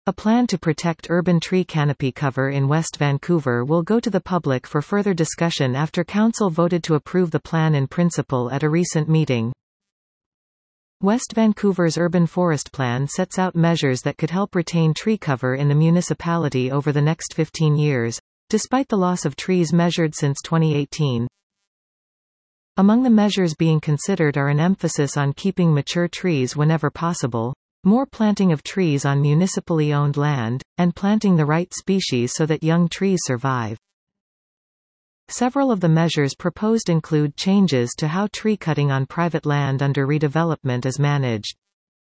A plan to protect urban tree canopy cover in West Vancouver will go to the public for further discussion after Council voted to approve the plan in principle at a recent meeting. West Vancouver's urban forest plan sets out measures that could help retain tree cover in the municipality over the next 15 years, despite the loss of trees measured since 2018. Among the measures being considered are an emphasis on keeping mature trees whenever possible, more planting of trees on municipally owned land, and planting the right species so that young trees survive. Several of the measures proposed include changes to how tree cutting on private land under redevelopment is managed.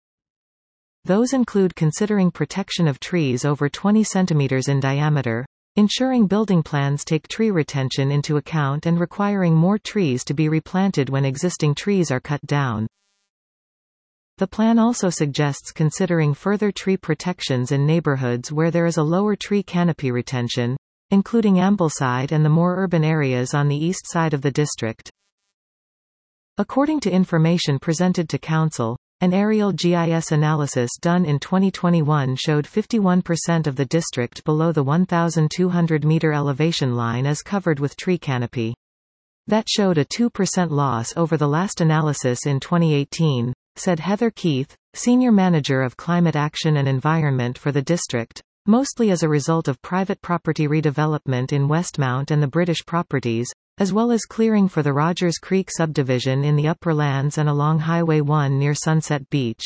Those include considering protection of trees over 20 centimeters in diameter, ensuring building plans take tree retention into account, and requiring more trees to be replanted when existing trees are cut down. The plan also suggests considering further tree protections in neighborhoods where there is a lower tree canopy retention, including Ambleside and the more urban areas on the east side of the district. According to information presented to Council, an aerial GIS analysis done in 2021 showed 51% of the district below the 1,200-meter elevation line is covered with tree canopy. That showed a 2% loss over the last analysis in 2018, said Heather Keith, Senior Manager of Climate Action and Environment for the district, mostly as a result of private property redevelopment in Westmount and the British properties, as well as clearing for the Rogers Creek subdivision in the Upper Lands and along Highway 1 near Sunset Beach.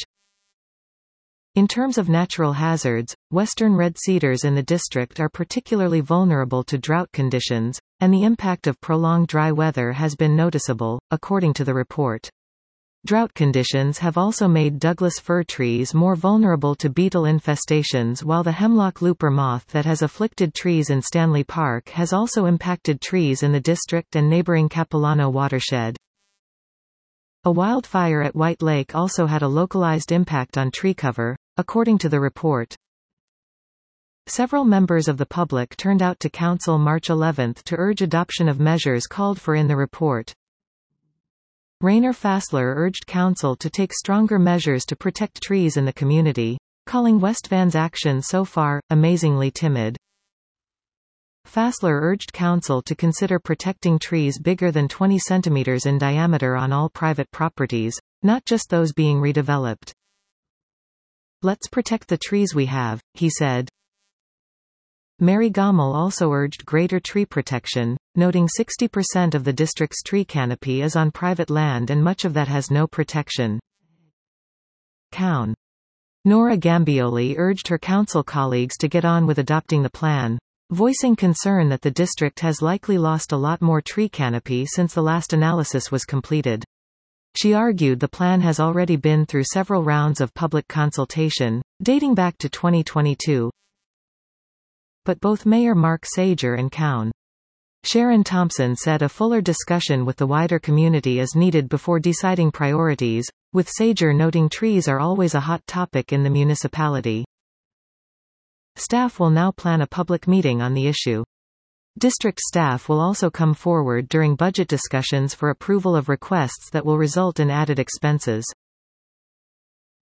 In terms of natural hazards, western red cedars in the district are particularly vulnerable to drought conditions, and the impact of prolonged dry weather has been noticeable, according to the report. Drought conditions have also made Douglas fir trees more vulnerable to beetle infestations, while the hemlock looper moth that has afflicted trees in Stanley Park has also impacted trees in the district and neighboring Capilano watershed. A wildfire at White Lake also had a localized impact on tree cover, according to the report. Several members of the public turned out to Council March 11 to urge adoption of measures called for in the report. Rainer Fassler urged Council to take stronger measures to protect trees in the community, calling West Van's action so far, amazingly timid. Fassler urged Council to consider protecting trees bigger than 20 centimeters in diameter on all private properties, not just those being redeveloped. "Let's protect the trees we have," he said. Mary Gommel also urged greater tree protection, noting 60% of the district's tree canopy is on private land and much of that has no protection. Cown. Nora Gambioli urged her council colleagues to get on with adopting the plan, voicing concern that the district has likely lost a lot more tree canopy since the last analysis was completed. She argued the plan has already been through several rounds of public consultation, dating back to 2022. But both Mayor Mark Sager and Cown. Sharon Thompson said a fuller discussion with the wider community is needed before deciding priorities, with Sager noting trees are always a hot topic in the municipality. Staff will now plan a public meeting on the issue. District staff will also come forward during budget discussions for approval of requests that will result in added expenses.